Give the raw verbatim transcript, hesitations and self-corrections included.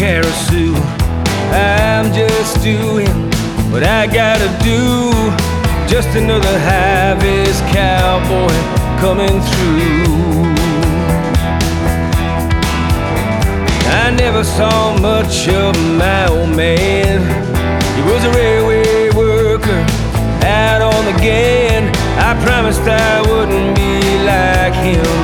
care a sou. I'm just doing what I gotta do. Just another high-vis cowboy coming through. I never saw much of my old man. He was a railway worker out on the Gan. I promised I wouldn't be like him